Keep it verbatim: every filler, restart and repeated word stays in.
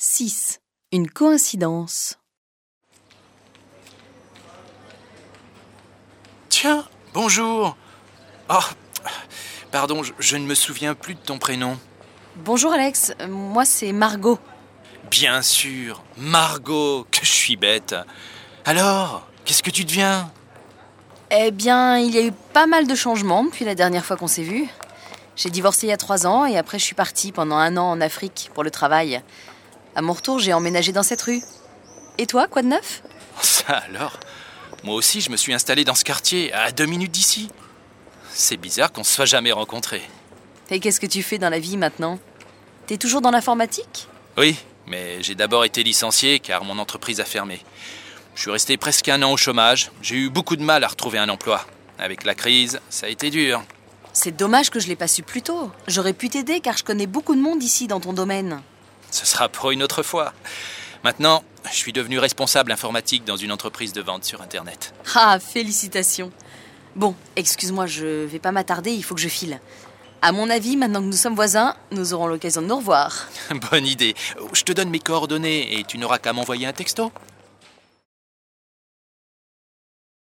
six. Une coïncidence. Tiens, bonjour. Oh, pardon, je, je ne me souviens plus de ton prénom. Bonjour Alex, moi c'est Margot. Bien sûr, Margot, que je suis bête. Alors, qu'est-ce que tu deviens ? Eh bien, il y a eu pas mal de changements depuis la dernière fois qu'on s'est vus. J'ai divorcé il y a trois ans et après je suis partie pendant un an en Afrique pour le travail. À mon retour, j'ai emménagé dans cette rue. Et toi, quoi de neuf ? Ça alors ? Moi aussi, je me suis installé dans ce quartier, à deux minutes d'ici. C'est bizarre qu'on se soit jamais rencontrés. Et qu'est-ce que tu fais dans la vie maintenant ? T'es toujours dans l'informatique ? Oui, mais j'ai d'abord été licencié car mon entreprise a fermé. Je suis resté presque un an au chômage. J'ai eu beaucoup de mal à retrouver un emploi. Avec la crise, ça a été dur. C'est dommage que je l'ai pas su plus tôt. J'aurais pu t'aider car je connais beaucoup de monde ici dans ton domaine. Ce sera pour une autre fois. Maintenant, je suis devenu responsable informatique dans une entreprise de vente sur Internet. Ah, félicitations. Bon, excuse-moi, je vais pas m'attarder, il faut que je file. À mon avis, maintenant que nous sommes voisins, nous aurons l'occasion de nous revoir. Bonne idée. Je te donne mes coordonnées et tu n'auras qu'à m'envoyer un texto.